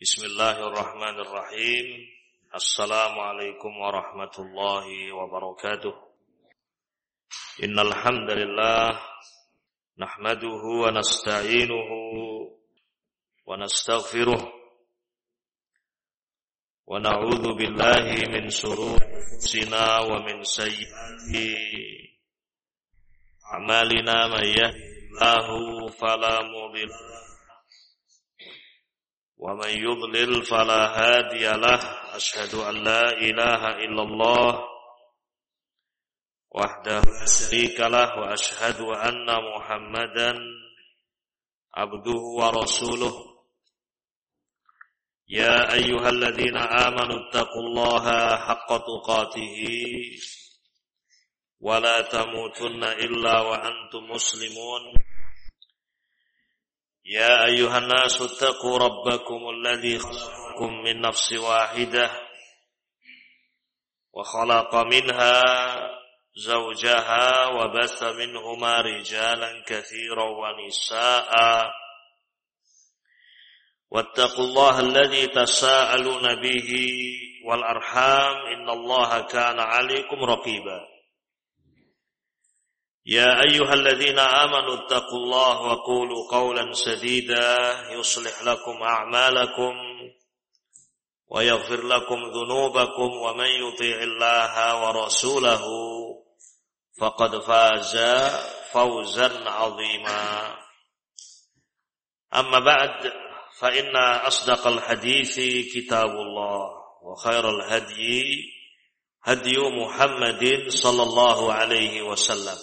Bismillahirrahmanirrahim. Assalamualaikum warahmatullahi wabarakatuh. Innal hamdalillah nahmaduhu wa nasta'inuhu wa nastaghfiruh wa na'udzu billahi min shururi anfusina wa min sayyiati a'malina may yahdihillahu fala mudilla wa man yudlil fala hadiya lahu. Asyhadu an la ilaha illallah wahdahu la syarika lahu wa asyhadu anna Muhammadan abduhu wa rasuluh. Ya ayyuhalladzina amanu taqullaha haqqa tuqatih wa la tamutunna illa wa antum muslimun. يا أيها الناس اتقوا ربكم الذي خلقكم من نفس واحدة وخلق منها زوجها وبث منهما رجالا كثيرا ونساء واتقوا الله الذي تساءلون به والأرحام إن الله كان عليكم رقيبا. يا أيها الذين آمنوا اتقوا الله وقولوا قولا سديدا يصلح لكم أعمالكم ويغفر لكم ذنوبكم ومن يطيع الله ورسوله فقد فاز فوزا عظيما. أما بعد فإن أصدق الحديث كتاب الله وخير الهدي هدي محمد صلى الله عليه وسلم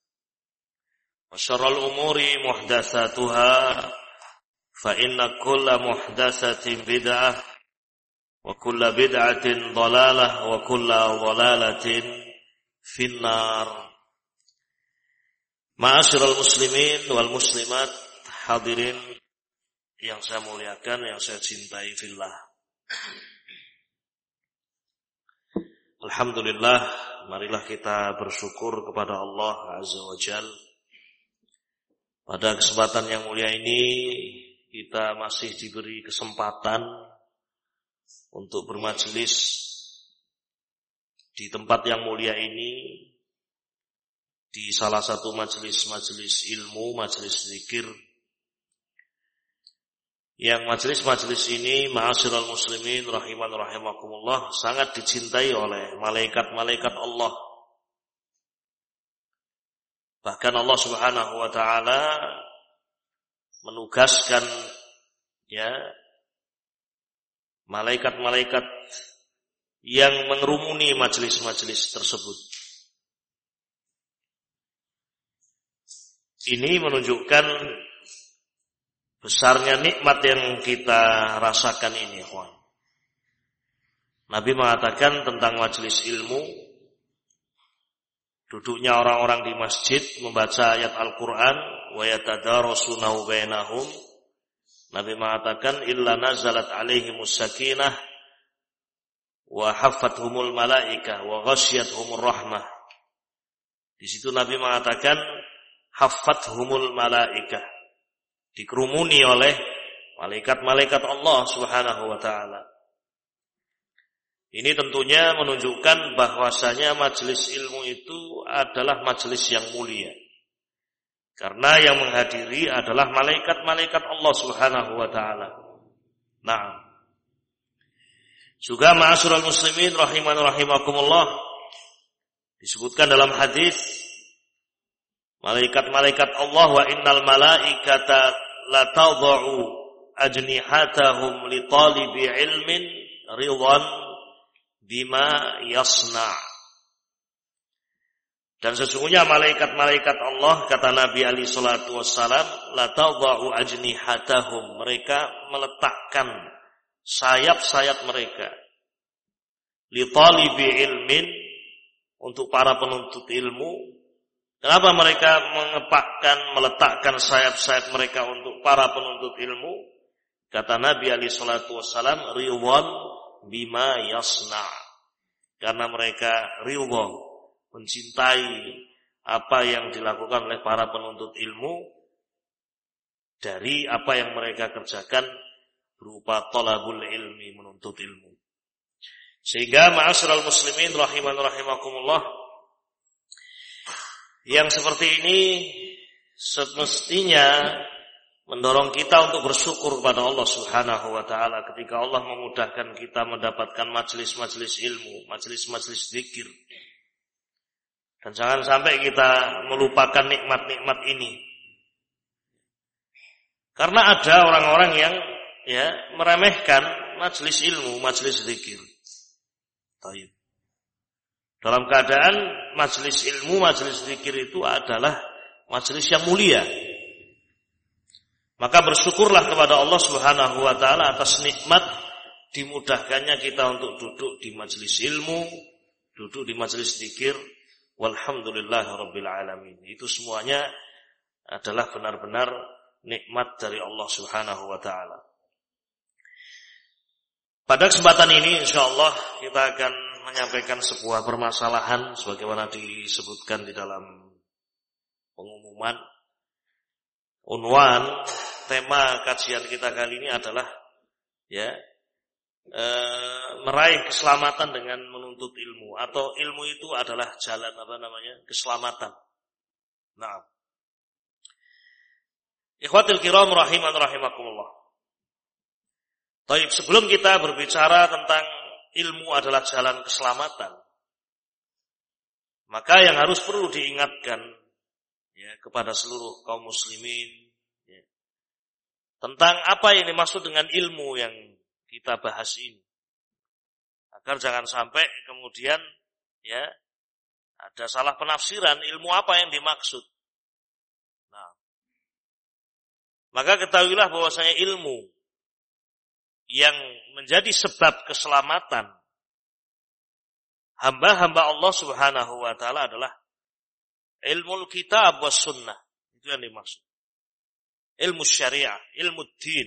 وشر الأمور محدثاتها فإن كل محدثة بدعة وكل بدعة ضلالة وكل ضلالة في النار. Ma'asyiral muslimin wal muslimat, hadirin yang saya muliakan, yang saya cintai fillah. Alhamdulillah, marilah kita bersyukur kepada Allah Azza wa Jalla. Pada kesempatan yang mulia ini kita masih diberi kesempatan untuk bermajelis di tempat yang mulia ini, di salah satu majelis-majelis ilmu, majelis zikir, yang majelis-majelis ini, ma'asyiral muslimin rahiman rahimakumullah, sangat dicintai oleh malaikat-malaikat Allah. Bahkan Allah Subhanahu wa taala menugaskan malaikat-malaikat yang mengerumuni majelis-majelis tersebut. Ini menunjukkan besarnya nikmat yang kita rasakan ini, ikhwan. Nabi mengatakan tentang majelis ilmu, duduknya orang-orang di masjid membaca ayat Al-Quran, wa yatadarasunahu bainahum. Nabi mengatakan illa nazalat alaihimus sakinah wa haffathumul malaikah wa ghasyiyatuhumur rahmah. Di situ Nabi mengatakan haffathumul malaikah, dikerumuni oleh malaikat-malaikat Allah Subhanahu wa taala. Ini tentunya menunjukkan bahwasanya majelis ilmu itu adalah majelis yang mulia. Karena yang menghadiri adalah malaikat-malaikat Allah Subhanahu wa taala. Nah, juga ma'asyiral muslimin rahiman rahimakumullah, disebutkan dalam hadis malaikat-malaikat Allah, wa innal malaikata la tad'u ajnihatahum li talibi ilmin ridwan bima yasna'. Dan sesungguhnya malaikat-malaikat Allah, kata Nabi alaihi salatu wassalam, la tad'u ajnihatahum, mereka meletakkan sayap-sayap mereka, li talibi ilmin, untuk para penuntut ilmu. Kenapa mereka meletakkan sayap-sayap mereka untuk para penuntut ilmu? Kata Nabi alaihi salatu wassalam, ridwan bima yasna', karena mereka ridha, mencintai apa yang dilakukan oleh para penuntut ilmu dari apa yang mereka kerjakan berupa thalabul ilmi, menuntut ilmu. Sehingga ma'asyiral muslimin rahiman rahimakumullah, yang seperti ini semestinya mendorong kita untuk bersyukur kepada Allah Subhanahu wa taala ketika Allah memudahkan kita mendapatkan majelis-majelis ilmu, majelis-majelis zikir. Dan jangan sampai kita melupakan nikmat-nikmat ini. Karena ada orang-orang yang meremehkan majelis ilmu, majelis zikir. Baik. Dalam keadaan majelis ilmu, majelis zikir itu adalah majelis yang mulia. Maka bersyukurlah kepada Allah Subhanahu wa taala atas nikmat dimudahkannya kita untuk duduk di majelis ilmu, duduk di majelis zikir. Walhamdulillahirabbil alamin. Itu semuanya adalah benar-benar nikmat dari Allah Subhanahu wa taala. Pada kesempatan ini insyaallah kita akan menyampaikan sebuah permasalahan sebagaimana disebutkan di dalam pengumuman. Unwan tema kajian kita kali ini adalah meraih keselamatan dengan menuntut ilmu, atau ilmu itu adalah jalan keselamatan. Nah, ikhwatil kiram rahiman rahimakumullah. Baik, sebelum kita berbicara tentang ilmu adalah jalan keselamatan, maka yang harus perlu diingatkan kepada seluruh kaum muslimin tentang apa yang dimaksud dengan ilmu yang kita bahas ini, agar jangan sampai kemudian ada salah penafsiran ilmu apa yang dimaksud. Nah, maka ketahuilah bahwasanya ilmu yang menjadi sebab keselamatan hamba-hamba Allah Subhanahu wa taala adalah ilmu kitab was sunnah. Itu yang dimaksud. Ilmu syariah, ilmu din.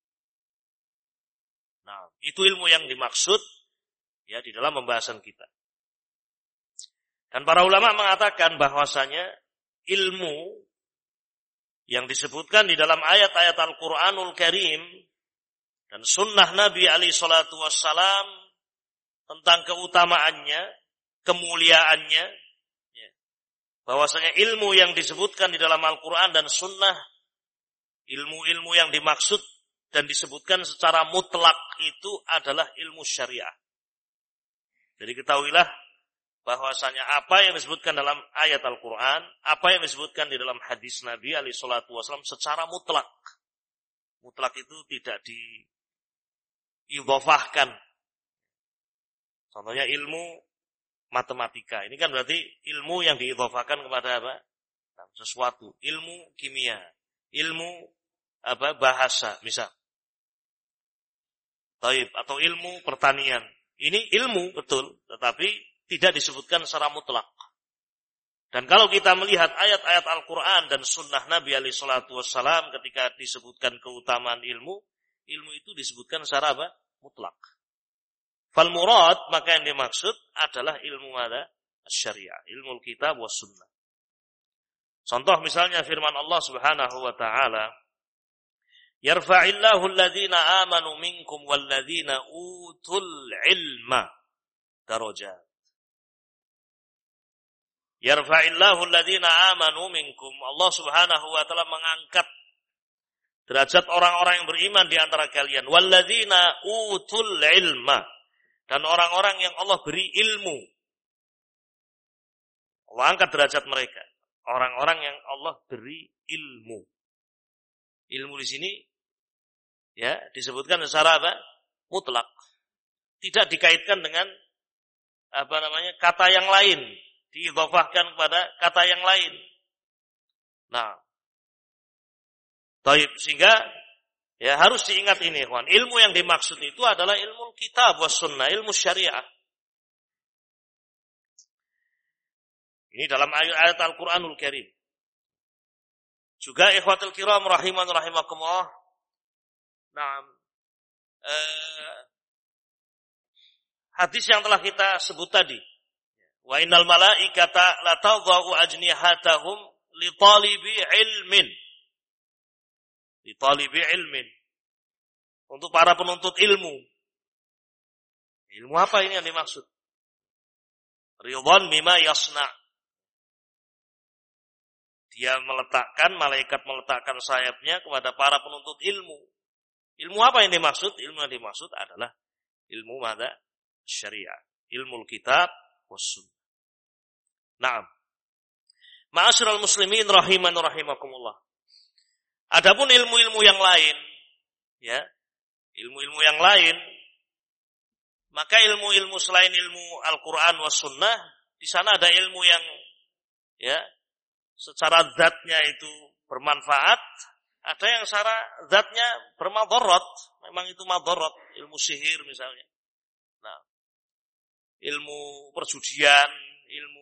Nah, itu ilmu yang dimaksud di dalam pembahasan kita. Dan para ulama mengatakan bahwasanya ilmu yang disebutkan di dalam ayat-ayat Al-Qur'anul Karim dan sunnah Nabi alaihi salatu wassalam tentang keutamaannya, kemuliaannya, bahwasanya ilmu yang disebutkan di dalam Al-Quran dan Sunnah, ilmu-ilmu yang dimaksud dan disebutkan secara mutlak itu adalah ilmu syariah. Jadi ketahuilah bahwasanya apa yang disebutkan dalam ayat Al-Quran, apa yang disebutkan di dalam hadis Nabi alaihi salatu wasallam secara mutlak. Mutlak itu tidak diidhofahkan. Contohnya ilmu matematika. Ini kan berarti ilmu yang diidhofahkan kepada apa? Sesuatu. Ilmu kimia. Ilmu bahasa, misal. Taib. Atau ilmu pertanian. Ini ilmu, betul. Tetapi tidak disebutkan secara mutlak. Dan kalau kita melihat ayat-ayat Al-Quran dan sunnah Nabi alaihi salatu wassalam ketika disebutkan keutamaan ilmu, ilmu itu disebutkan secara apa? Mutlak. Fal murad, maka yang dimaksud adalah ilmu syariah, ilmu kitab was sunnah. Contoh misalnya firman Allah Subhanahu wa taala, "Yarfa'illahu alladhina amanu minkum walladhina utul ilma darajat." Yarfa'illahu alladhina amanu minkum. Allah Subhanahu wa taala mengangkat derajat orang-orang yang beriman di antara kalian, walladzina utul ilma, dan orang-orang yang Allah beri ilmu. Allah angkat derajat mereka. Orang-orang yang Allah beri ilmu. Ilmu di sini disebutkan secara apa? Mutlak. Tidak dikaitkan dengan kata yang lain, diidhofahkan kepada kata yang lain. Nah, baik, sehingga harus diingat ini, kawan. Ilmu yang dimaksud itu adalah ilmu kitab was sunnah, ilmu syariah. Ini dalam ayat Al-Quranul Karim. Juga ikhwatul kiram rahiman rahimakumullah. Nah, hadis yang telah kita sebut tadi. Wa innal malaikata la tadha'u ajnihatahum li talibi ilmin. Di talibi ilmin. Untuk para penuntut ilmu. Ilmu apa ini yang dimaksud? Ridwan bima yasna'. Dia malaikat meletakkan sayapnya kepada para penuntut ilmu. Ilmu apa yang dimaksud? Ilmu yang dimaksud adalah ilmu mada? Syariah. Ilmu kitab was sunnah. Naam. Ma'asyiral muslimin rahiman rahimakumullah. Adapun ilmu-ilmu yang lain, ya, ilmu-ilmu yang lain, maka ilmu-ilmu selain ilmu Al-Quran was sunnah, di sana ada ilmu yang, ya, secara zatnya itu bermanfaat, ada yang secara zatnya bermadarat, memang itu madarat, ilmu sihir misalnya. Nah, ilmu perjudian, ilmu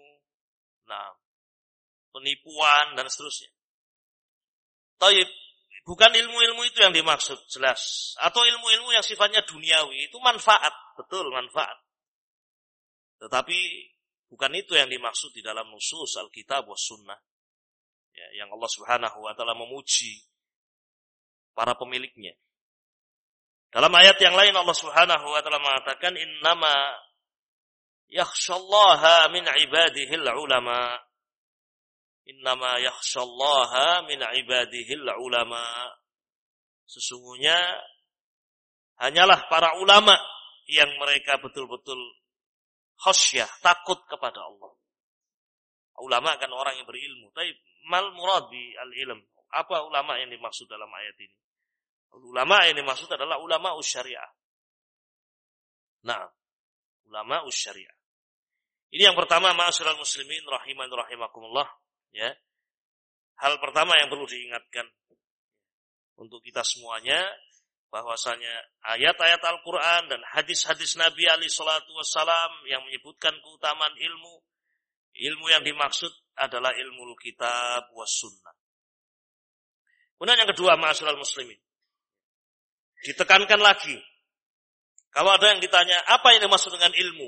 penipuan dan seterusnya. Taib, bukan ilmu-ilmu itu yang dimaksud, jelas. Atau ilmu-ilmu yang sifatnya duniawi, itu manfaat, betul manfaat. Tetapi bukan itu yang dimaksud di dalam nusus Alkitab was sunnah. Ya, yang Allah Subhanahu wa taala memuji para pemiliknya. Dalam ayat yang lain Allah Subhanahu wa taala mengatakan innama yakhshallaha min ibadihil ulama. Innama yakhshallaha min ibadihil ulama. Sesungguhnya hanyalah para ulama yang mereka betul-betul khasyah, takut kepada Allah. Ulama kan orang yang berilmu. Tapi mal murad bi al-ilm. Apa ulama yang dimaksud dalam ayat ini? Ulama yang dimaksud adalah ulama syariah. Nah, ulama syariah. Ini yang pertama, ma'asyiral muslimin rahiman rahimakumullah, ya. Hal pertama yang perlu diingatkan untuk kita semuanya, bahwasanya ayat-ayat Al-Qur'an dan hadis-hadis Nabi alaihi salatu wassalam yang menyebutkan keutamaan ilmu yang dimaksud adalah ilmu kitab was sunnah. Kemudian yang kedua, ma'asyiral muslimin, ditekankan lagi, kalau ada yang ditanya apa yang dimaksud dengan ilmu,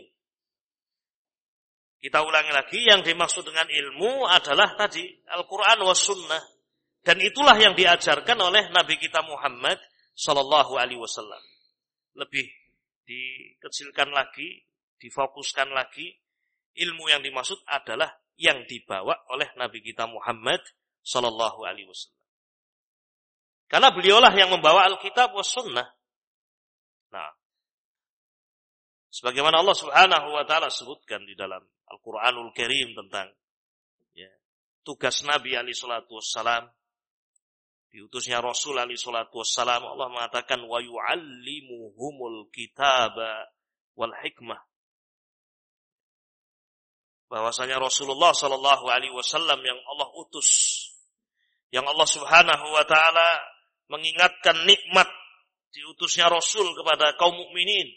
kita ulangi lagi, yang dimaksud dengan ilmu adalah tadi Al-Quran was sunnah, dan itulah yang diajarkan oleh Nabi kita Muhammad sallallahu alaihi wasallam. Lebih dikecilkan lagi, difokuskan lagi, ilmu yang dimaksud adalah yang dibawa oleh Nabi kita Muhammad sallallahu alaihi wasallam. Karena beliaulah yang membawa Alkitab was sunnah. Nah, sebagaimana Allah Subhanahu wa taala sebutkan di dalam Al-Qur'anul Karim tentang, ya, tugas Nabi alaihi salatu wassalam, diutusnya Rasul alaihi salatu wassalam, Allah mengatakan wa yu'allimuhumul kitaba wal hikmah. Bahwasanya Rasulullah sallallahu alaihi wasallam yang Allah utus, yang Allah Subhanahu wa taala mengingatkan nikmat diutusnya Rasul kepada kaum mukminin.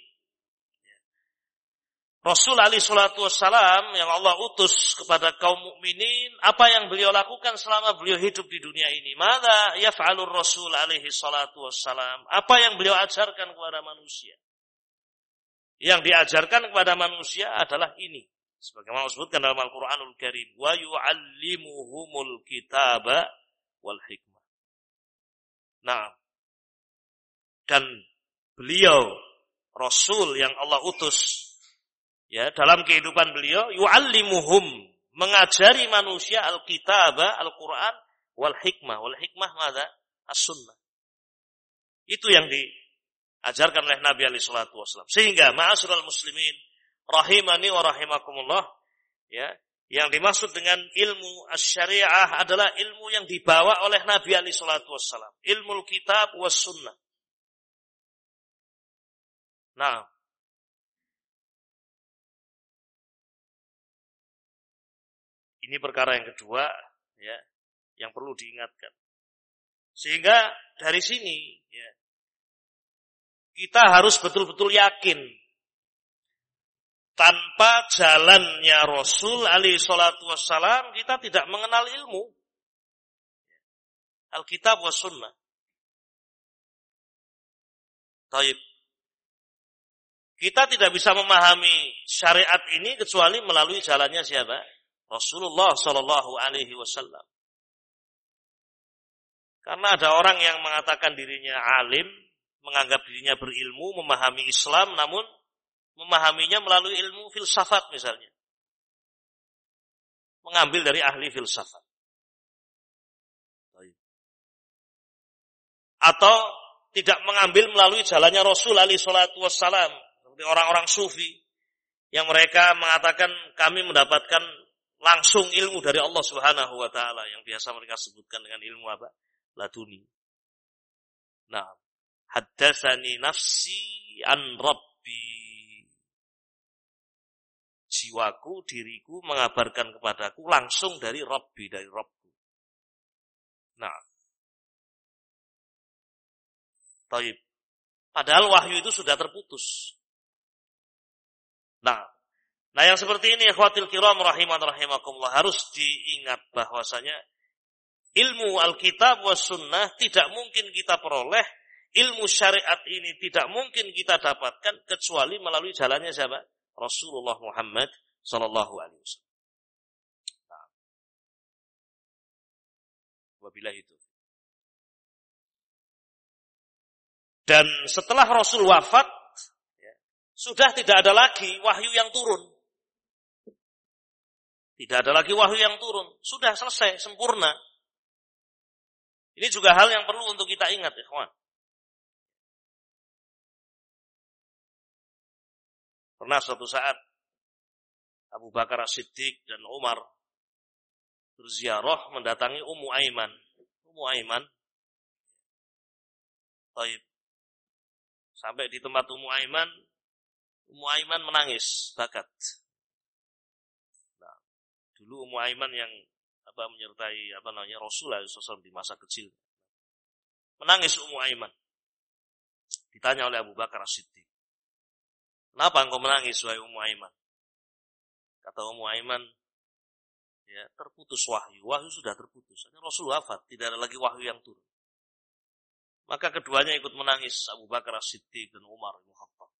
Rasul alaihi salatu wassalam yang Allah utus kepada kaum mukminin, apa yang beliau lakukan selama beliau hidup di dunia ini? Madza yaf'alur Rasul alaihi salatu wassalam? Apa yang beliau ajarkan kepada manusia? Yang diajarkan kepada manusia adalah ini. Sebagaimana disebutkan dalam Al-Qur'anul Karim, wa yu'allimuhumul kitaba wal hikmah. Nah, dan beliau Rasul yang Allah utus, ya, dalam kehidupan beliau, yu'allimuhum, mengajari manusia al-kitaba, Al-Quran, wal hikmah. Wal hikmah mana? As-sunnah. Itu yang diajarkan oleh Nabi alaihi salatu wasallam. Sehingga, ma'asyiral muslimin, rahimani wa rahimakumullah, ya, yang dimaksud dengan ilmu asy-syariah adalah ilmu yang dibawa oleh Nabi alaihi salatu wasallam. Ilmu kitab was sunnah. Nah, ini perkara yang kedua, ya, yang perlu diingatkan. Sehingga dari sini, ya, kita harus betul-betul yakin tanpa jalannya Rasul alaihi salatu wassalam kita tidak mengenal ilmu Alkitab was sunnah. Taib. Kita tidak bisa memahami syariat ini kecuali melalui jalannya siapa? Rasulullah sallallahu alaihi wasallam. Karena ada orang yang mengatakan dirinya alim, menganggap dirinya berilmu, memahami Islam, namun memahaminya melalui ilmu filsafat misalnya. Mengambil dari ahli filsafat. Atau tidak mengambil melalui jalannya Rasul alaihi salatu wassalam. Seperti orang-orang sufi yang mereka mengatakan kami mendapatkan langsung ilmu dari Allah Subhanahu wa taala yang biasa mereka sebutkan dengan ilmu apa? Laduni. Nah, haddatsani nafsi an rabbi. Jiwaku, diriku mengabarkan kepadaku langsung dari Rabbi, dari Rabbku. Nah, taib. Padahal wahyu itu sudah terputus. Nah yang seperti ini ikhwatil kiram rahimakumullah harus diingat bahwasanya ilmu Alkitab was sunnah tidak mungkin kita peroleh, ilmu syariat ini tidak mungkin kita dapatkan kecuali melalui jalannya siapa? Rasulullah Muhammad sallallahu alaihi wasallam. Nah. Wabillahi itu. Dan setelah Rasul wafat, sudah tidak ada lagi wahyu yang turun. Tidak ada lagi wahyu yang turun. Sudah selesai, sempurna. Ini juga hal yang perlu untuk kita ingat, ikhwan. Pernah suatu saat Abu Bakar As-Siddiq dan Umar berziarah mendatangi Ummu Aiman. Ummu Aiman, taib. Sampai di tempat Ummu Aiman menangis bakat. Nah, dulu Ummu Aiman yang menyertai Rasulullah SAW di masa kecil. Menangis Ummu Aiman. Ditanya oleh Abu Bakar As-Siddiq, kenapa engkau menangis wahai Ummu Aiman? Kata Ummu Aiman, ya terputus wahyu. Wahyu sudah terputus. Rasul wafat, tidak ada lagi wahyu yang turun. Maka keduanya ikut menangis, Abu Bakar As-Siddiq dan Umar bin Khattab.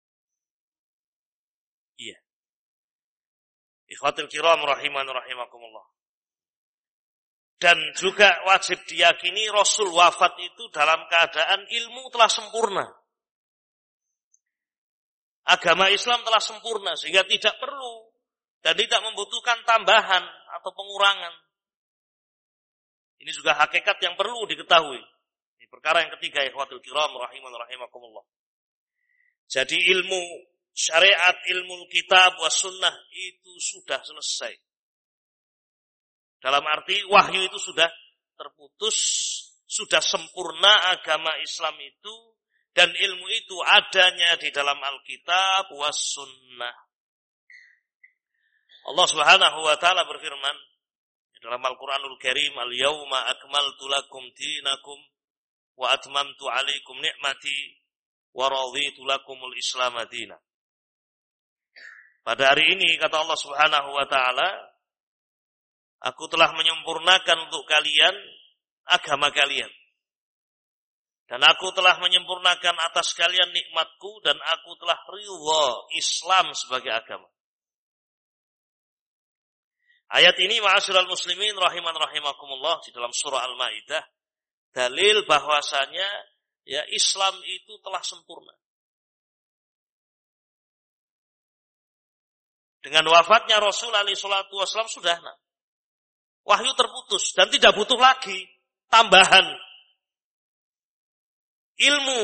Iya. Ikhwatul kiram rahimakumullah. Dan juga wajib diyakini Rasul wafat itu dalam keadaan ilmu telah sempurna. Agama Islam telah sempurna sehingga tidak perlu dan tidak membutuhkan tambahan atau pengurangan. Ini juga hakikat yang perlu diketahui. Ini perkara yang ketiga, ikhwatul kiram rahimakumullah. Jadi ilmu syariat, ilmu kitab was sunnah itu sudah selesai. Dalam arti wahyu itu sudah terputus, sudah sempurna agama Islam itu, dan ilmu itu adanya di dalam Alkitab was sunnah. Allah Subhanahu wa taala berfirman dalam Al-Qur'anul Karim, "Al-yauma akmaltu lakum dinakum wa atmamtu 'alaikum ni'mati wa raditu lakumul Islam madina." Pada hari ini kata Allah Subhanahu wa taala, aku telah menyempurnakan untuk kalian agama kalian. Dan aku telah menyempurnakan atas kalian nikmatku dan aku telah ridha Islam sebagai agama. Ayat ini ma'asyiral muslimin rahimakumullah di dalam surah Al-Maidah dalil bahwasanya ya Islam itu telah sempurna. Dengan wafatnya Rasul alaihi salatu wasallam sudah wahyu terputus dan tidak butuh lagi tambahan ilmu.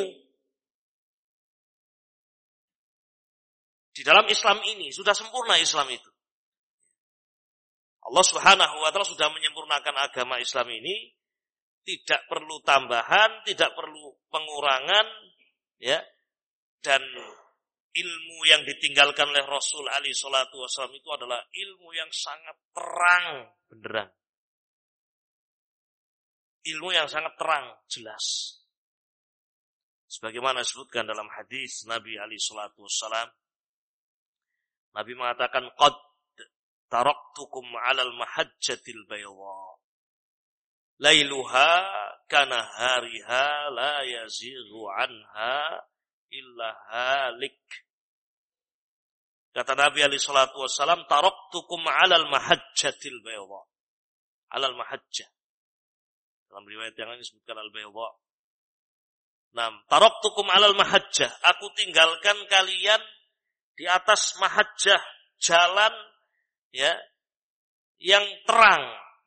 Di dalam Islam ini sudah sempurna Islam itu. Allah Subhanahu wa taala sudah menyempurnakan agama Islam ini, tidak perlu tambahan, tidak perlu pengurangan, ya. Dan ilmu yang ditinggalkan oleh Rasul alaihi salatu wasallam itu adalah ilmu yang sangat terang benderang. Ilmu yang sangat terang, jelas. Sebagaimana disebutkan dalam hadis Nabi alaihi salatu wasallam, Nabi mengatakan qad taraktukum 'alal mahajjatil bayda lailuha kana hariha la yazighu anha illa halik. Kata Nabi alaihi salatu wasallam, taraktukum 'alal mahajjatil bayda. 'Alal mahajjah. Dalam riwayat yang lain disebutkan al-bayda. taraktukum 'alal mahajjah, aku tinggalkan kalian di atas mahajjah, jalan ya yang terang.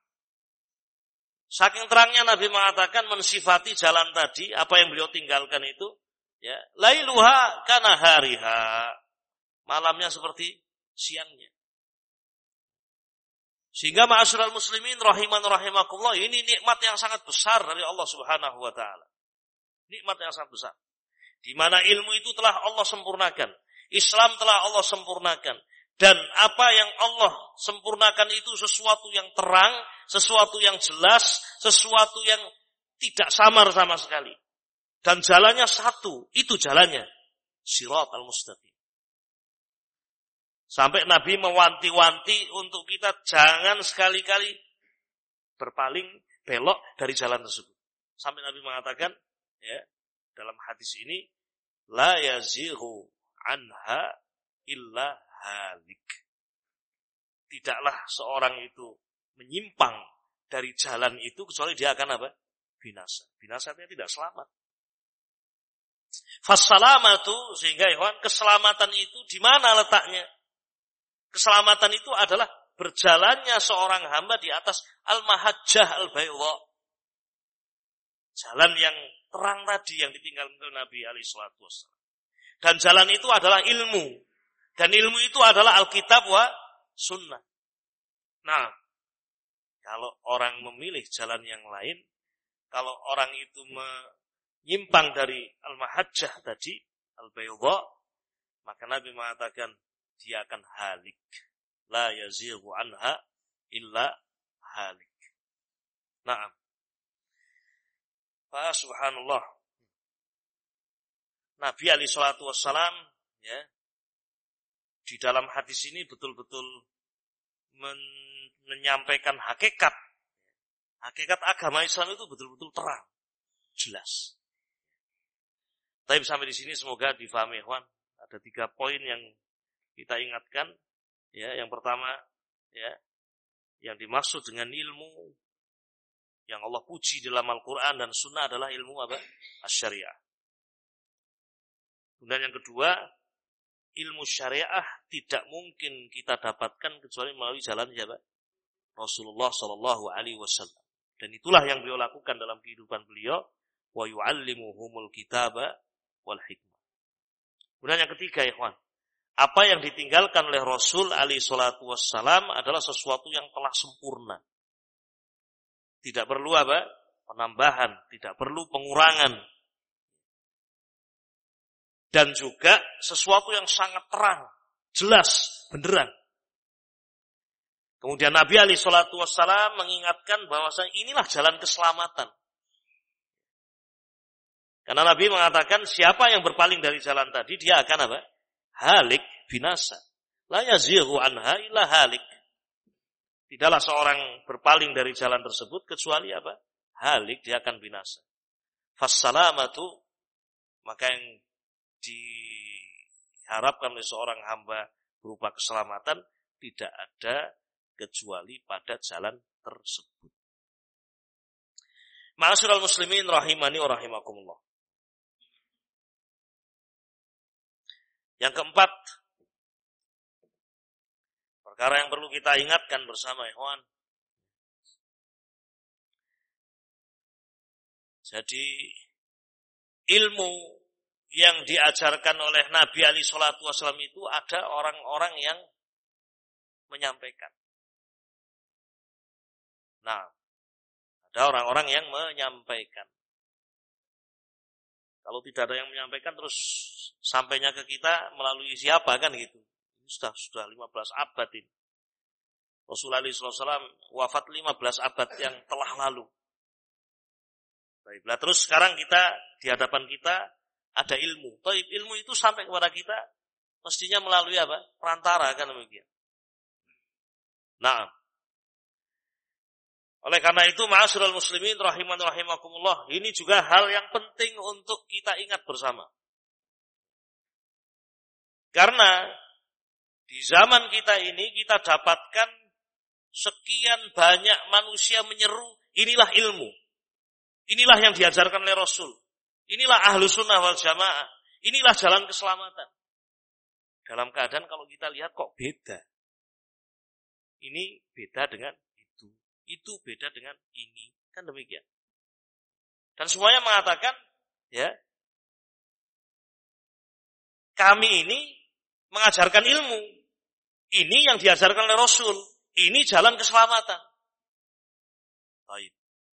Saking terangnya Nabi mengatakan mensifati jalan tadi, apa yang beliau tinggalkan itu ya, lailuha kana hariha. Malamnya seperti siangnya. Sehingga ma'asyiral muslimin rahiman rahimakumullah, ini nikmat yang sangat besar dari Allah Subhanahu wa taala. Nikmat yang sangat besar. Di mana ilmu itu telah Allah sempurnakan. Islam telah Allah sempurnakan. Dan apa yang Allah sempurnakan itu sesuatu yang terang, sesuatu yang jelas, sesuatu yang tidak samar sama sekali. Dan jalannya satu, itu jalannya. Sirat al-mustaqim. Sampai Nabi mewanti-wanti untuk kita jangan sekali-kali berpaling, belok dari jalan tersebut. Sampai Nabi mengatakan, ya, dalam hadis ini, la yazighu anha illa halik. Tidaklah seorang itu menyimpang dari jalan itu kecuali dia akan apa? Binasa. Binasanya tidak selamat. Fassalamatu, sehingga ikhwan, keselamatan itu di mana letaknya? Keselamatan itu adalah berjalannya seorang hamba di atas al-mahajjah al-bayda. Jalan yang terang tadi yang ditinggalkan oleh Nabi alaihi salatu wassalam. Dan jalan itu adalah ilmu. Dan ilmu itu adalah Alkitab wa Sunnah. Nah, kalau orang memilih jalan yang lain, kalau orang itu menyimpang dari al-mahajjah tadi, al-bayda, maka Nabi mengatakan dia akan halik. La yazighu anha illa halik. Naam. Fa subhanallah. Nabi alaihi salatu wassalam ya, di dalam hadis ini betul-betul menyampaikan hakikat. Hakikat agama Islam itu betul-betul terang, jelas. Tapi sampai di sini semoga difahami, ikhwan. Ada 3 poin yang kita ingatkan. Ya, yang pertama, ya, yang dimaksud dengan ilmu yang Allah puji dalam Al-Quran dan Sunnah adalah ilmu apa? Asy-syariah. Kemudian yang kedua, ilmu syariah tidak mungkin kita dapatkan kecuali melalui jalan siapa? Rasulullah sallallahu alaihi wasallam. Dan itulah yang beliau lakukan dalam kehidupan beliau, wa yu'allimuhumul kitaba wal hikmah. Kemudian yang ketiga, ikhwan, apa yang ditinggalkan oleh Rasul alaihi salatu wassalam adalah sesuatu yang telah sempurna. Tidak perlu apa? Penambahan, tidak perlu pengurangan. Dan juga sesuatu yang sangat terang, jelas, benderang. Kemudian Nabi alaihi salatu wassalam mengingatkan bahwasanya inilah jalan keselamatan. Karena Nabi mengatakan siapa yang berpaling dari jalan tadi dia akan apa? Halik, binasa. La yazighu anha illa halik. Tidaklah seorang berpaling dari jalan tersebut kecuali apa? Halik, dia akan binasa. Fassalamatu, maka yang diharapkan oleh seorang hamba berupa keselamatan tidak ada kecuali pada jalan tersebut. Ma'asyiral muslimin rahimani wa rahimakumullah. Yang keempat, perkara yang perlu kita ingatkan bersama ikhwan. Jadi ilmu yang diajarkan oleh Nabi alaihi salatu wasallam itu ada orang-orang yang menyampaikan. Nah, ada orang-orang yang menyampaikan. Kalau tidak ada yang menyampaikan terus sampainya ke kita melalui siapa kan gitu. Ini sudah 15 abad ini. Rasulullah SAW wafat 15 abad yang telah lalu. Baiklah, terus sekarang kita di hadapan kita ada ilmu. Taib, ilmu itu sampai kepada kita mestinya melalui apa? Perantara kan demikian. Nah, oleh karena itu ma'asyiral muslimin rahiman rahimakumullah, ini juga hal yang penting untuk kita ingat bersama. Karena di zaman kita ini kita dapatkan sekian banyak manusia menyeru, inilah ilmu. Inilah yang diajarkan oleh Rasul. Inilah Ahlus Sunnah wal Jamaah. Inilah jalan keselamatan. Dalam keadaan kalau kita lihat kok beda. Ini beda dengan itu. Itu beda dengan ini. Kan demikian. Dan semuanya mengatakan, ya, kami ini mengajarkan ilmu. Ini yang diajarkan oleh Rasul. Ini jalan keselamatan. Baik.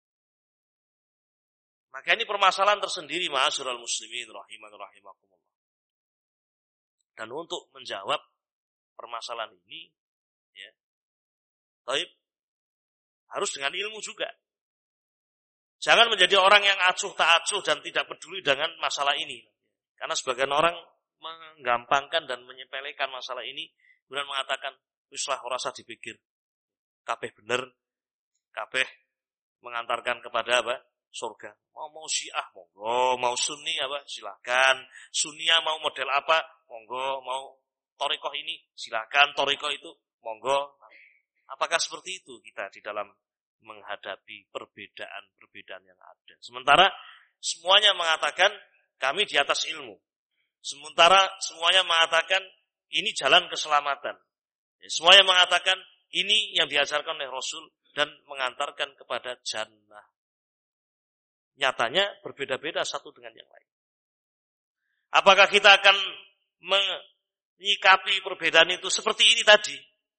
Maka ini permasalahan tersendiri, ma'asyiral muslimin rahimakumullah. Dan untuk menjawab permasalahan ini, ya, baik, harus dengan ilmu juga. Jangan menjadi orang yang acuh tak acuh dan tidak peduli dengan masalah ini. Karena sebagian orang menggampangkan dan menyepelekan masalah ini, kemudian mengatakan, wislah ora usah dipikir. Kabeh bener, kabeh mengantarkan kepada apa? Surga. Mau Syiah, monggo. Mau Sunni apa? Silakan. Sunnia mau model apa? Monggo. Mau Thariqah ini? Silakan. Thariqah itu? Monggo. Apakah seperti itu kita di dalam menghadapi perbedaan-perbedaan yang ada? Sementara semuanya mengatakan kami di atas ilmu. Sementara semuanya mengatakan ini jalan keselamatan. Semuanya mengatakan ini yang diajarkan oleh Rasul dan mengantarkan kepada jannah. Nyatanya berbeda-beda satu dengan yang lain. Apakah kita akan menyikapi perbedaan itu seperti ini tadi?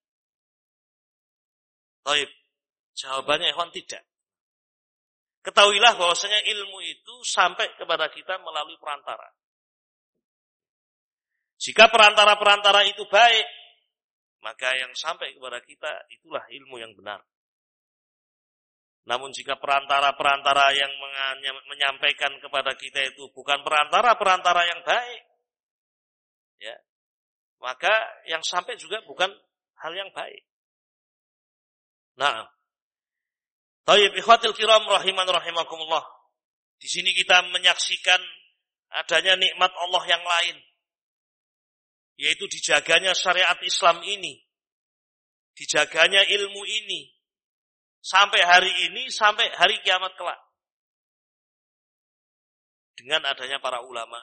Baik, jawabannya ikhwan tidak. Ketahuilah bahwasanya ilmu itu sampai kepada kita melalui perantara. Jika perantara-perantara itu baik, maka yang sampai kepada kita itulah ilmu yang benar. Namun jika perantara-perantara yang menyampaikan kepada kita itu bukan perantara-perantara yang baik, ya, maka yang sampai juga bukan hal yang baik. Nah, tayyib ikhwatil kiram rahimakumullah. Di sini kita menyaksikan adanya nikmat Allah yang lain, yaitu dijaganya syariat Islam ini, dijaganya ilmu ini, sampai hari ini, sampai hari kiamat kelak. Dengan adanya para ulama.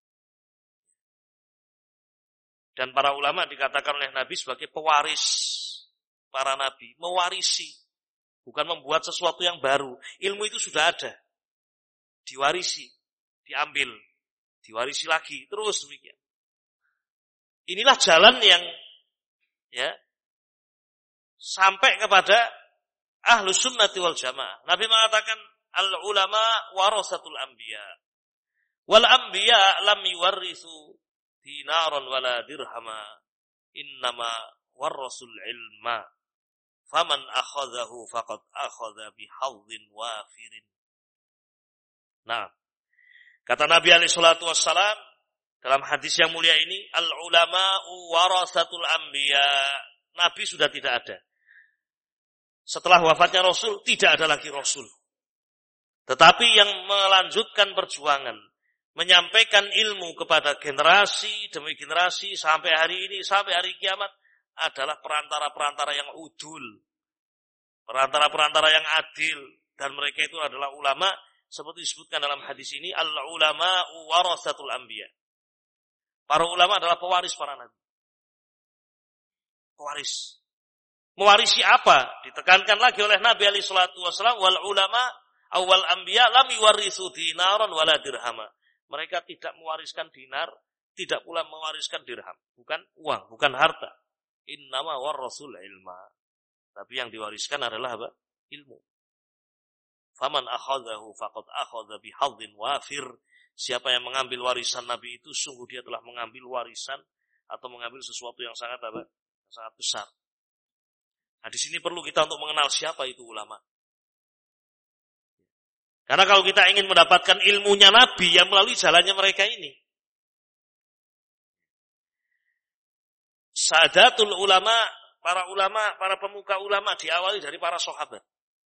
Dan para ulama dikatakan oleh Nabi sebagai pewaris para nabi. Mewarisi. Bukan membuat sesuatu yang baru. Ilmu itu sudah ada. Diwarisi. Diambil. Diwarisi lagi. Terus demikian. Inilah jalan yang, ya, sampai kepada Ahlus Sunnati wal Jamaah. Nabi mengatakan al-ulama warasatul anbiya. Wal anbiya lam yuwarrisu dinaran wala dirhama. Innama warasul ilma. Faman akhadhahu faqad akhadha bihadhin wafirin. Nah, kata Nabi alaihi salatu wassalam dalam hadis yang mulia ini, al-ulama warasatul anbiya. Nabi sudah tidak ada. Setelah wafatnya Rasul, tidak ada lagi Rasul. Tetapi yang melanjutkan perjuangan, menyampaikan ilmu kepada generasi demi generasi, sampai hari ini, sampai hari kiamat, adalah perantara-perantara yang udul. Perantara-perantara yang adil. Dan mereka itu adalah ulama, seperti disebutkan dalam hadis ini, al-ulama warasatul anbiya. Para ulama adalah pewaris para nabi. Pewaris. Mewarisi apa? Ditekankan lagi oleh Nabi alaihi salatu wasallam, wal ulama awal anbiya lam yuwarrisu dinaran wala dirhama. Mereka tidak mewariskan dinar, tidak pula mewariskan dirham, bukan uang, bukan harta. Innama warasul ilma. Tapi yang diwariskan adalah apa? Ilmu. Faman akhadhahu faqad akhadha bihadhin wafir. Siapa yang mengambil warisan Nabi itu sungguh dia telah mengambil warisan atau mengambil sesuatu yang sangat apa? Sangat besar. Nah, di sini perlu kita untuk mengenal siapa itu ulama. Karena kalau kita ingin mendapatkan ilmunya Nabi yang melalui jalannya mereka ini. Sadatul ulama, para pemuka ulama diawali dari para sahabat.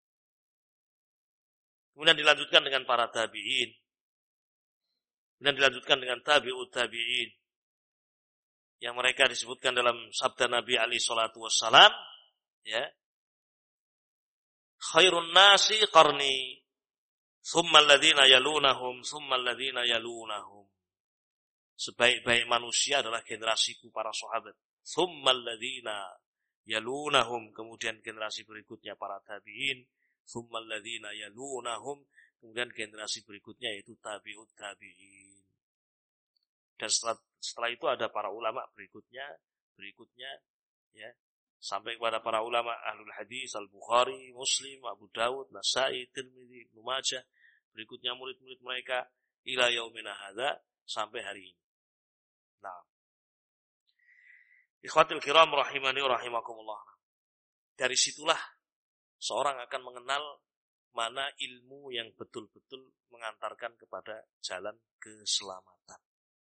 Kemudian dilanjutkan dengan para tabi'in. Kemudian dilanjutkan dengan tabi'ut tabi'in. Yang mereka disebutkan dalam sabda Nabi alaihi salatu wassalam, ya, khairun nasi qarni, Tsummal ladzina yalunahum, tsummal ladzina yalunahum. Sebaik-baik manusia adalah generasiku para sahabat. Tsummal ladzina yalunahum, kemudian generasi berikutnya para tabi'in. Tsummal ladzina yalunahum, kemudian generasi berikutnya yaitu tabi'ut tabi'in. Dan setelah itu ada para ulama berikutnya ya, sampai kepada para ulama ahlul hadis, Al-Bukhari, Muslim, Abu Dawud, Nasai, Tirmidzi, Ibnu Majah, berikutnya murid-murid mereka ila yaumina hadza, sampai hari ini. Nah, ikhwatul kiram rahimani wa rahimakumullah. Dari situlah seorang akan mengenal mana ilmu yang betul-betul mengantarkan kepada jalan keselamatan.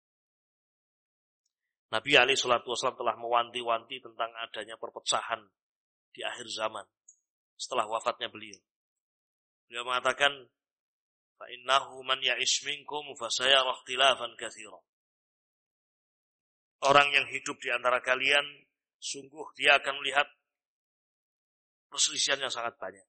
Nabi alaihi salatu wasallam telah mewanti-wanti tentang adanya perpecahan di akhir zaman setelah wafatnya beliau. Beliau mengatakan, fa innahu man ya'ish minkum fa sayara ikhtilafan katsiran. Orang yang hidup di antara kalian sungguh dia akan melihat perselisihan yang sangat banyak.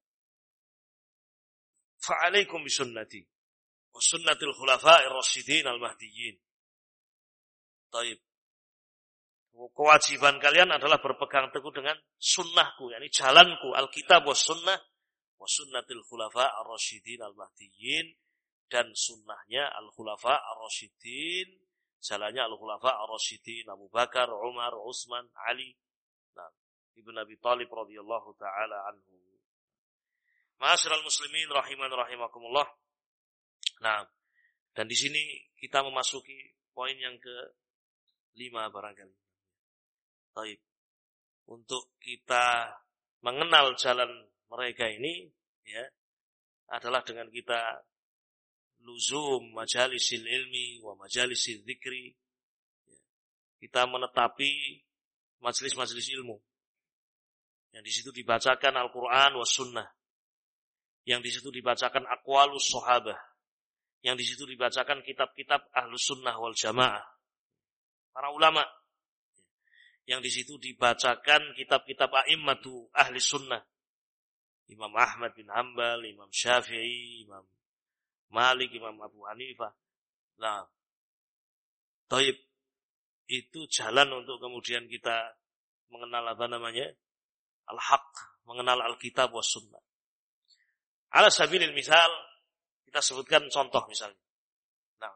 Fa 'alaikum bisunnati wa sunnatil khulafa'ir rasyidin al-mahdiyyin. Taib. Kewajiban kalian adalah berpegang teguh dengan sunnahku, yakni jalanku, Alkitab wa sunnah, wa sunnatil khulafa ar-rasyidin al-mahdiyyin, dan sunnahnya al-khulafa ar-rasyidin, jalannya al-khulafa ar-rasyidin, Abu Bakar, Umar, Utsman, Ali, Ibn Abi Thalib radhiyallahu ta'ala anhu. Ma'asyiral muslimin rahiman rahimakumullah. Nah, dan di sini kita memasuki poin yang ke-5 barangkali. Taib. Untuk kita mengenal jalan mereka ini ya adalah dengan kita luzum majalisil ilmi wa majalisil dzikri. Kita menetapi majelis-majelis ilmu. Yang di situ dibacakan Al-Qur'an was sunnah. Yang di situ dibacakan aqwalus sahabah. Yang di situ dibacakan kitab-kitab Ahlus Sunnah wal Jamaah. Para ulama. Yang di situ dibacakan kitab-kitab a'immatu ahli sunnah. Imam Ahmad bin Hanbal, Imam Syafi'i, Imam Malik, Imam Abu Hanifah. Nah, taib. Itu jalan untuk kemudian kita mengenal apa namanya? Al-haq, mengenal Alkitab wa sunnah. Ala sabilil misal, kita sebutkan contoh misalnya. Nah,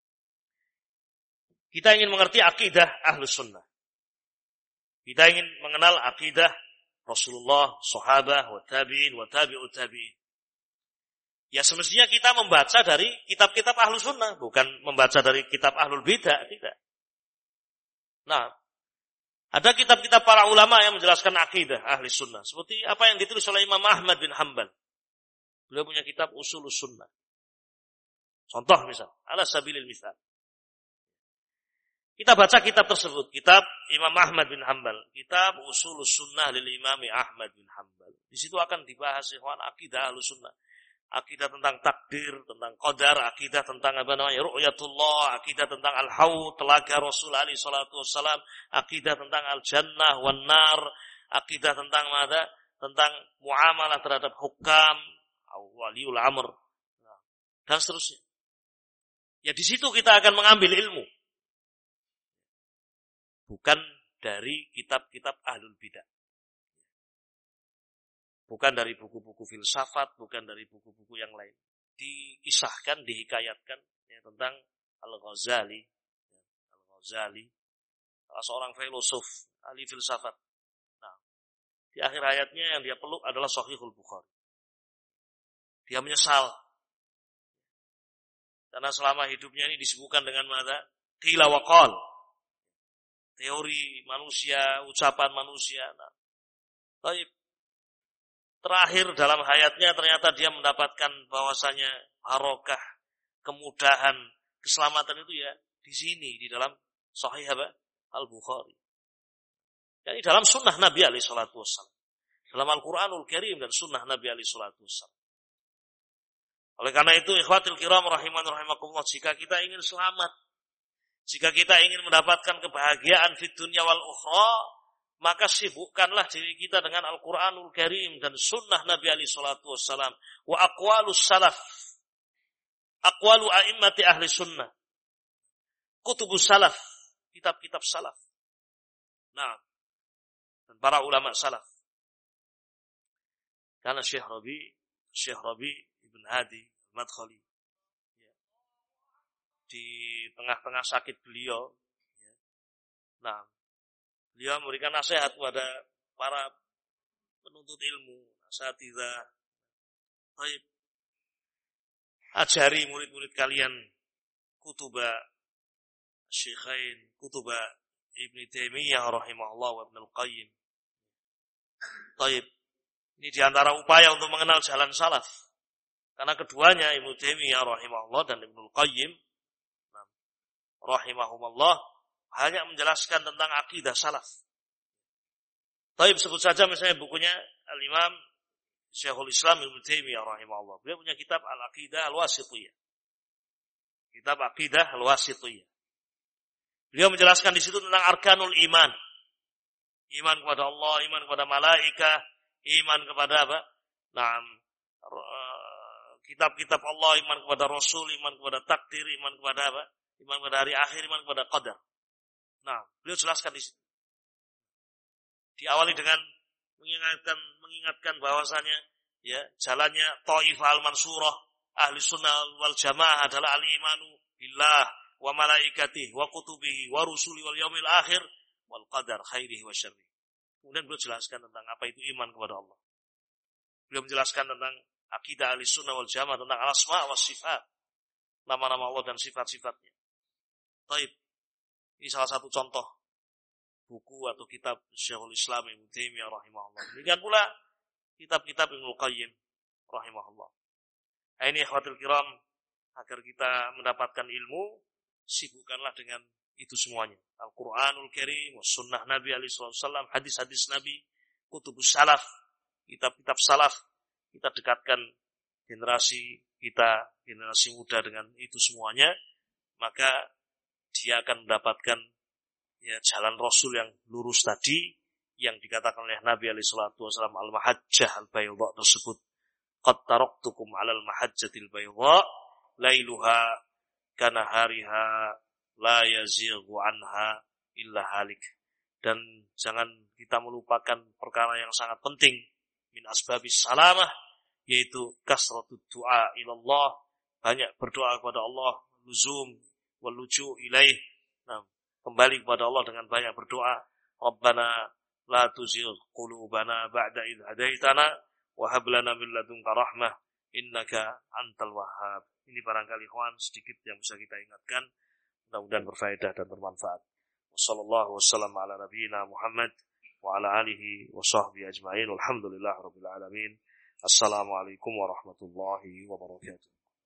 kita ingin mengerti akidah Ahlus Sunnah. Kita ingin mengenal akidah Rasulullah, sahabat, wa tabi'in, wa tabi'ut tabi'in. Ya semestinya kita membaca dari kitab-kitab Ahlus Sunnah, bukan membaca dari kitab Ahlul Bidah, tidak. Nah, ada kitab-kitab para ulama yang menjelaskan akidah Ahli Sunnah. Seperti apa yang ditulis oleh Imam Ahmad bin Hanbal. Beliau punya kitab Usulus Sunnah. Contoh misal, ala sabilil misal. Kita baca kitab tersebut, kitab Imam Ahmad bin Hanbal, kitab Usulus Sunnah lil Imam Ahmad bin Hanbal. Di situ akan dibahas ikhwan akidah Ahlus Sunnah. Akidah tentang takdir, tentang qadar, akidah tentang apa namanya ru'yatullah, akidah tentang al-haud, telaga Rasul alaihi salatu wassalam, akidah tentang al-jannah wan nar, akidah tentang mana? Tentang muamalah terhadap hukam, waliul amr, dan seterusnya. Ya di situ kita akan mengambil ilmu. Bukan dari kitab-kitab ahlul bidah. Bukan dari buku-buku filsafat, bukan dari buku-buku yang lain. Dikisahkan, dihikayatkan ya, tentang Al-Ghazali. Al-Ghazali, salah seorang filosof, ahli filsafat. Nah, di akhir hayatnya yang dia peluk adalah Shahihul Bukhari. Dia menyesal. Karena selama hidupnya ini disibukkan dengan mada? Qila wa qal. Teori manusia, ucapan manusia. Nah, baik. Terakhir dalam hayatnya ternyata dia mendapatkan bahwasanya barokah, kemudahan, keselamatan itu ya di sini, di dalam Sahih Al-Bukhari. Yani dalam sunnah Nabi alaihi salatu wassalam. Dalam Al-Quranul Karim dan sunnah Nabi alaihi salatu wassalam. Oleh karena itu ikhwatul kiram rahiman rahimakumullah, jika kita ingin selamat, jika kita ingin mendapatkan kebahagiaan fid dunya wal ukhra, maka sibukkanlah diri kita dengan Al-Quranul Karim dan sunnah Nabi alaihi salatu wassalam wa aqwalus salaf, aqwalu a'immati ahli sunnah, kutubus salaf, kitab-kitab salaf. Nah, dan para ulama salaf. Karena Syekh Rabi Ibn Hadi Al-Madkhali, di tengah-tengah sakit beliau, nah, beliau memberikan nasihat kepada para penuntut ilmu, asatidzah. Baik, ajari murid-murid kalian kutuba Syekhain, kutuba Ibnu Taimiyah rahimahullah wa Ibnu Al-Qayyim. Baik, ini diantara upaya untuk mengenal jalan salaf. Karena keduanya Ibnu Taimiyah rahimahullah dan Ibnu Al-Qayyim rahimahumullah hanya menjelaskan tentang akidah salaf. Baik, sebut saja misalnya bukunya Al-Imam Syekhul Islam Ibnu Taimiyah rahimahullah. Beliau punya kitab Al-Aqidah Al-Wasithiyah. Kitab Aqidah Al-Wasithiyah. Beliau menjelaskan di situ tentang arkanul iman. Iman kepada Allah, iman kepada malaika, iman kepada apa? Nah, kitab-kitab Allah, iman kepada Rasul, iman kepada takdir, iman kepada apa? Iman kepada hari akhir, iman kepada qadar. Nah, beliau jelaskan di situ. Diawali dengan mengingatkan bahwasanya ya, jalannya Thaifah al-Mansurah ahli sunnah wal jamaah adalah al-imanu billah wa malaikatihi wa kutubihi wa rusuli wal yaumil akhir wal qadar khairihi wa syarrihi. Kemudian beliau jelaskan tentang apa itu iman kepada Allah. Beliau menjelaskan tentang akidah ahli sunnah wal jamaah tentang al-asma wa sifat, nama-nama Allah dan sifat-sifatnya. Baik, ini salah satu contoh buku atau kitab Syekhul Islam Ibnu Taimiyah rahimahullah. Demikian pula kitab-kitab Ibnu Qayyim rahimahullah. Nah, ini ikhwatul kiram, agar kita mendapatkan ilmu, sibukkanlah dengan itu semuanya. Al-Qur'anul Karim, sunnah Nabi alaihi wasallam, hadis-hadis Nabi, kutubus salaf, kitab-kitab salaf. Kita dekatkan generasi kita, generasi muda dengan itu semuanya, maka dia akan mendapatkan ya, jalan Rasul yang lurus tadi yang dikatakan oleh Nabi alaihi wasallam al-mahajjah al-bayda tersebut. Qad taraktukum 'alal mahajjatil bayda lailuha kana hariha la yazighu anha illa halik. Dan jangan kita melupakan perkara yang sangat penting min asbabis salamah, yaitu kasratud du'a ilallah, banyak berdoa kepada Allah, luzum wal luju ilaih. Nah, kembali kepada Allah dengan banyak berdoa. Rabbana la tuzigh qulubana ba'da idh hadaitana wa hab lana min ladunka rahmah innaka antal wahhab. Ini barangkali ikhwan sedikit yang bisa kita ingatkan, mudah-mudahan berfaedah dan bermanfaat. Wassallallahu wasallam ala nabiyyina Muhammad wa ala alihi wa sahbihi ajma'in. Alhamdulillahirabbil alamin. Assalamualaikum warahmatullahi wabarakatuh.